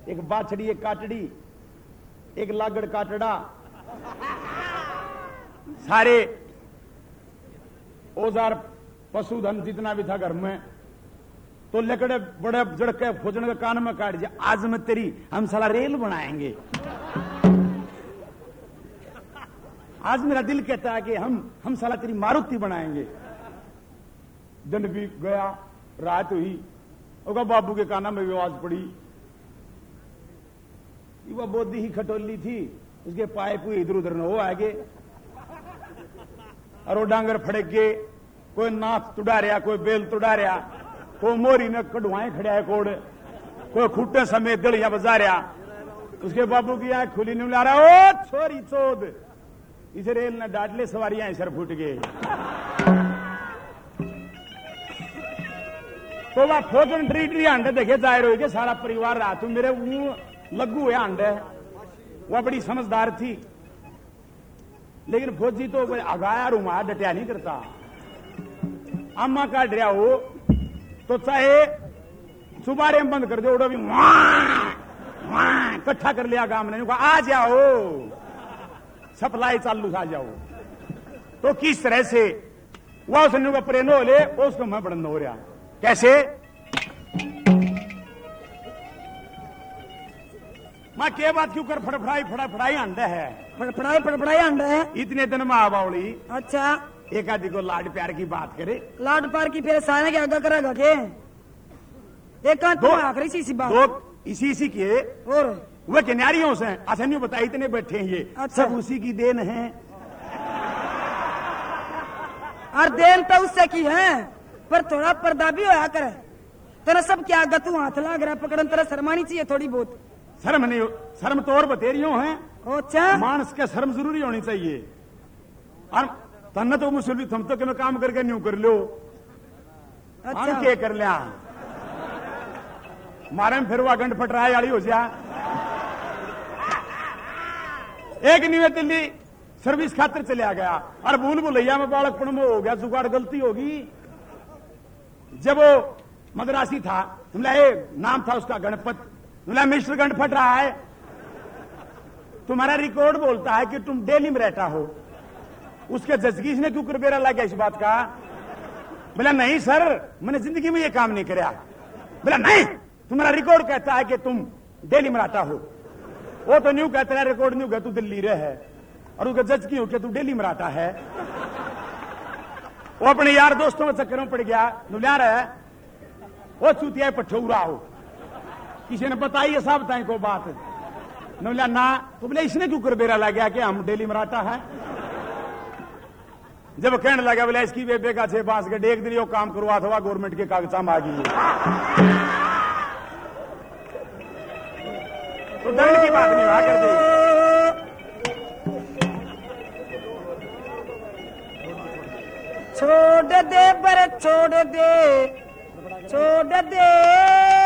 एक बाछड़ी, एक काटड़ी, एक लागड़ काटड़ा, सारे औजार पशुधन जितना भी था घर में, तो लकड़े बड़े जड़के फौजन के कान में काट दिया, आज मैं तेरी हम साला रेल बनाएंगे। आज मेरा दिल कहता है कि हम साला तेरी मारुति बनाएंगे। दिन भी गया, रात हुई, और बाबू के काना में भी आवाज पड़ी। वह बोधी ही खटोली थी, उसके पाए पुए इधर उधर न हो आगे, और वो डांगर फड़क के कोई नाथ तुड़ा रहा, कोई बेल तुड़ा रहा, कोई मोरी ने कड़वाए खड़ा है कोड़, कोई खूटे समेत गलियां बजा रहा। उसके बाबू की आंख खुली नहीं ला रहा, ओ छोरी चोद, इसे रेल ने डांट ले, सवारियां सर फूट गए। तो वह फौजन ट्रीटरी अंडे देखे जाए रहे के सारा परिवार रात मेरे मुंह लगू है अंडे। वह बड़ी समझदार थी, लेकिन फौजी तो अगाया रुमा डटिया नहीं करता। अम्मा काट रहा हो तो चाहे सुबारे में बंद कर दो, उड़ो भी इकट्ठा कर लिया गांव ने, आ जाओ सप्लाई चालू आ जाओ। तो किस तरह से वह उसने प्रेम हो ले, उसको मैं बड़न हो रहा कैसे। मां के बात क्यों कर फड़फड़ाई अंडा है, फड़फड़ाई अंडा है। इतने दिन में आबावली अच्छा, एक आदि को लाड प्यार की बात करे, लाड प्यार की फिर सारे के आगे करेगा के एक दो आखिरी सी बात दो इसी किए और वह किनारियों से अच्छा नहीं बताया, इतने बैठे हैं ये अच्छा। सब उसी की देन है। और देन तो उससे की है, पर थोड़ा पर्दा भी होया करे। तेरा सब क्या गतू हाथ लाग रहा पकड़न, तेरा शर्मानी चाहिए थोड़ी बहुत। शर्म नहीं, शर्म तो और बतेरियों है। अच्छा, मानस का शर्म जरूरी होनी चाहिए। और तन्ना तो मुसलमान तुम तो मैं काम करके न्यू कर लो, हम क्या कर लिया मारे में फिर वह गंड फटराए वाली हो जा। एक निवे दिल्ली सर्विस खातिर चलिया गया और भूल भुलैया में बालकपन में हो गया, जुगाड़ गलती होगी। जब वो मद्रासी था, नाम था उसका गणपत, मिस्टर गंड फट रहा है, तुम्हारा रिकॉर्ड बोलता है कि तुम दिल्ली में रहता हो। उसके जजगीश ने क्यों करबेरा लगा इस बात का? बोला नहीं सर, मैंने जिंदगी में ये काम नहीं किया। बोला नहीं, तुम्हारा रिकॉर्ड कहता है कि तुम दिल्ली में रहता हो। वो तो न्यू कहता है, रिकॉर्ड न्यू कहता तू दिल्ली रहे है, और उसका जज की हो कि तू दिल्ली में रहता है। वो अपने यार दोस्तों में चक्कर में पड़ गया, नुलिया रहा है वो चूतिया पठौरा हो, किसी ने बताई है साहब ताई को बात, नुलिया ना। तो बोले इसने क्यों करबेरा लग गया कि हम दिल्ली में रहता है। जब कहने लगा बोले इसकी बेबे का 6 बांस के एक दिन काम करवा था गवर्नमेंट के कागजा मांगी, तो दंड की बात नहीं हुआ कर दी। छोड़ दे बर छोड़ दे